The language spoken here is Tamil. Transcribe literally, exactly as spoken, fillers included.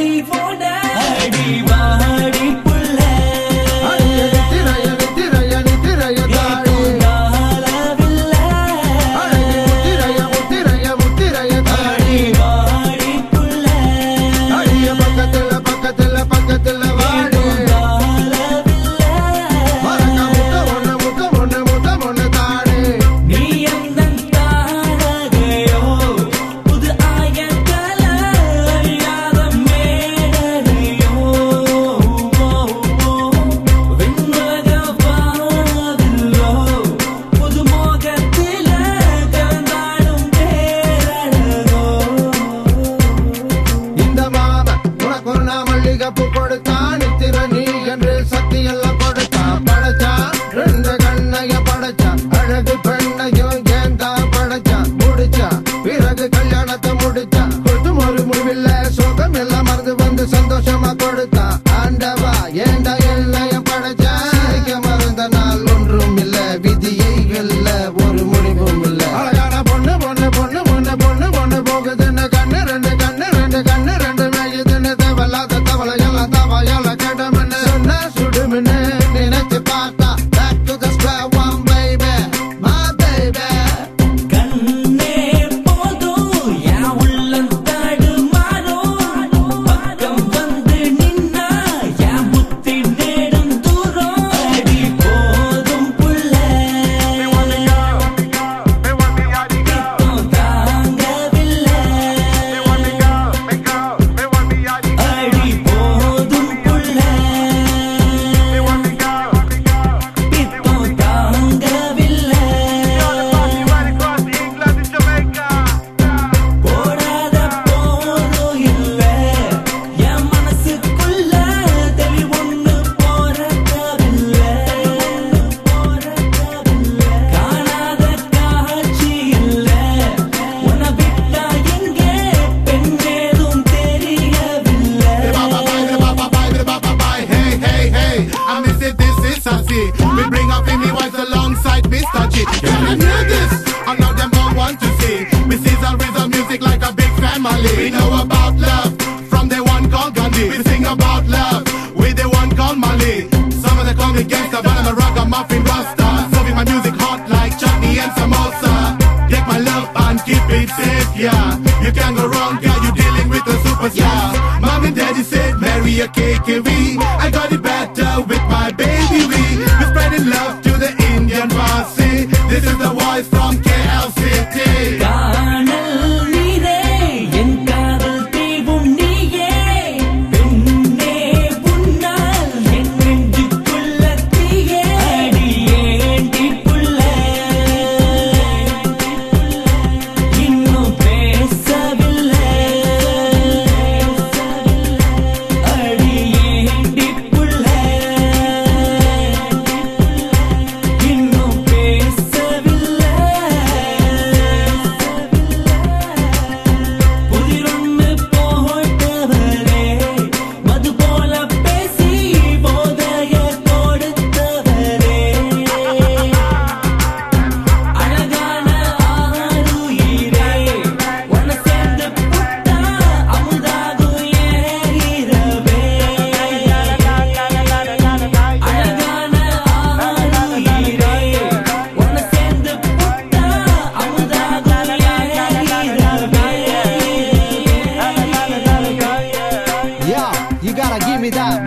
தெளிவோட அடி வாடி புள்ள திரைய திரைய திரைய தாடி காலவில்ல திரைய முத்திரைய முத்திரைய தாடி வாடி புள்ள அடிய பக்கத்துல பக்கத்துல பக்கத்துல வாடி காலவில்ல மறக்க முட்ட ஒண்ணு முட்ட ஒண்ணு முட்ட ஒண்ணு தாடி நீ எந்தன் தாரகையோ புது ஆயக்கல அறியாத மேடலையோ விண்ணுலக பாதிலோ புது மோகத்தில கலந்தாடும் பேரழகோ இந்த மாம உனக்கு ஒரு நான் மல்லிகைப்பூ கொடுத்தான் நித்திர நீ என்று சக்தி எல்லாம் கொடுத்தான் படைச்சான் ரெண்டு கண்ணைய படைச்சான் அழகு பெண்ணையும் ஏந்தா படைச்சான் முடிச்சான் பிறகு கல்யாணத்தை முடிச்சான் கொடுத்தும் ஒரு முடிவில்ல சோகம் எல்லாம் மறந்து வந்து சந்தோஷமா கொடுத்தான் ஆண்டவா ஏண்டா என்னைய படைச்சான் சிரிக்க மறந்த நாள் ஒன்றும் இல்ல விதியை வெல்ல ஒரு முடிவும் இல்ல அழகான பொண்ணு பொண்ணு பொண்ணு பொண்ணு பொண்ணு பொண்ணு போகுதுன்னு கண்ணு ரெண்டு கண்ணு ரெண்டு கண்ணு ரெண்டு மேயுதுன்னு தேவையில்லாத தவளை எல்லாம் தவாயால கேட்டமென்னு சொன்ன சுடுமின்னு நினைச்சு பார்த்தா back to the square one baby my baby கண்ணே போதும் யா உள்ளம் தடுமாறும் பக்கம் வந்து நின்னா யா புத்தி நேடும் தூரம் அடி போதும் புள்ள பித்தம் தாங்கவில்லை அடி போதும் புள்ள பித்தம் தாங்கவில்லை போடாத போதும் இல்ல என் மனசுக்குள்ள தெளிவொன்னு போறதில்லை காணாத காட்சி இல்ல உன்னை விட்டா எங்கே பெண்ணேதும் தெரியவில்லை Hey, hey, hey, I miss it, this is Sassy. We bring up Amy Wives alongside Mister G. Can I hear this? I know them all want to see. We see the rhythm music like a big family. We know about love from the one called Gandhi. We sing about love with the one called Mali. Some of them call me gangsta, but I'm a ragamuffin rasta. Serving my music hot like chutney and samosa. Take my love and keep it safe, yeah. You can't go wrong, girl, you're dealing with a superstar. Mom and daddy said marry a K K V. I got it better with my baby we. We're spreading love to the Indian posse. This is the voice from K L City. காணல் நீரே என் காதல் தீவும் நீயே பெண்ணே உன்னால் என் நெஞ்சுக்குள்ள தீயே அடியேண்டி புள்ள இன்னும் பேசவில்லை அடியேண்டி புள்ள இன்னும் பேசவில்லை புதிரொன்னு போட்டவரே மது போல பேசி போதைய கொடுத்தவரே அழகான ஆருயிரே உன்னை சேர்ந்து புட்டா அமுதாகும் ஏறவே அழகான ஆருயிரே உன்னை சேர்ந்து புட்டா அமுதாகும் ஏறவே Yeah, you gotta give me that